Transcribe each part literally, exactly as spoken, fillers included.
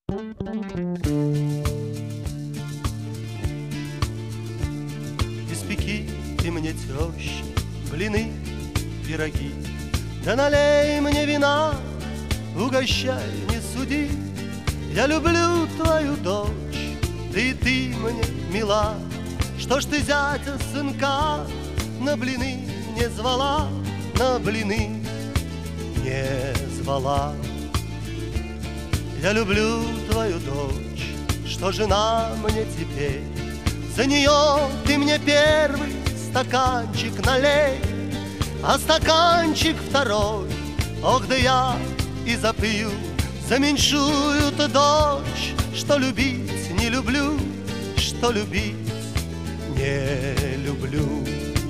Испеки ты мне, теща, блины, пироги, да налей мне вина, угощай, не суди. Я люблю твою дочь, да и ты мне мила. Что ж ты зятя сынка на блины не звала, на блины не звала? Я люблю твою дочь, что жена мне теперь. За нее ты мне первый стаканчик налей, а стаканчик второй, ох, да я и запью за меньшую-то дочь, что любить не люблю, что любить не люблю.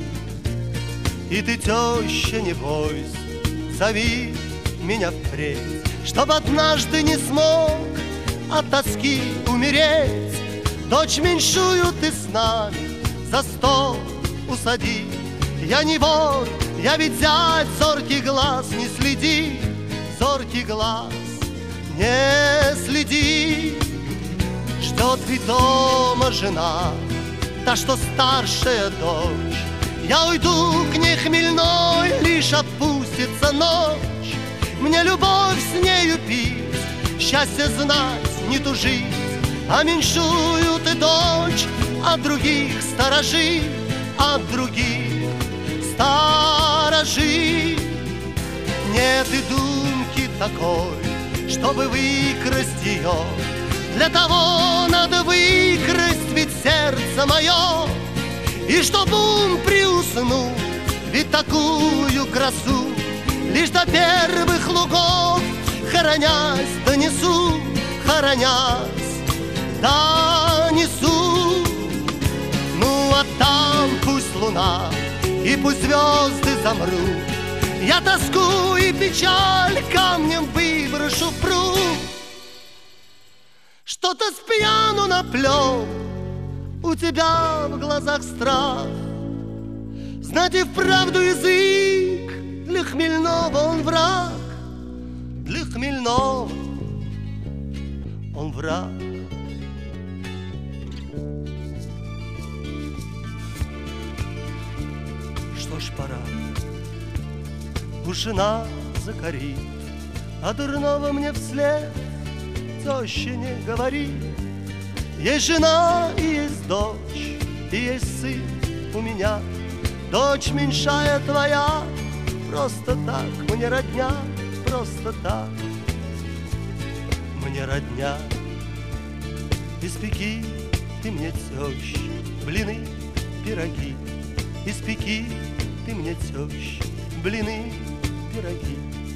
И ты, теща, не бойся, зови меня впредь, чтоб однажды не смог от тоски умереть. Дочь меньшую ты с нами за стол усади. Я не вор, я ведь зять, зоркий глаз не следи, зоркий глаз не следи. Ждет ведь дома жена, та, что старшая дочь. Я уйду к ней хмельной, лишь опустится ночь. Мне любовь с нею пить, счастье знать, не тужить. А меньшую ты дочь от других сторожи, от других сторожи. Нет и думки такой, чтобы выкрасть ее. Для того надо выкрасть ведь сердце мое. И чтоб ум приуснул, ведь такую красу лишь до первых лугов, хоронясь, донесу, хоронясь, донесу. Ну а там пусть луна и пусть звезды замрут, я тоску и печаль камнем выброшу в пруд. Что-то с пьяну наплел, у тебя в глазах страх. Знать и вправду язык, для хмельного он враг, для хмельного он враг. Что ж, пора, уж жена закорит, а дурного мне вслед теща не говори. Есть жена и есть дочь, и есть сын у меня. Дочь меньшая твоя, просто так мне родня, просто так мне родня. Испеки ты мне, теща, блины, пироги. Испеки ты мне, теща, блины, пироги.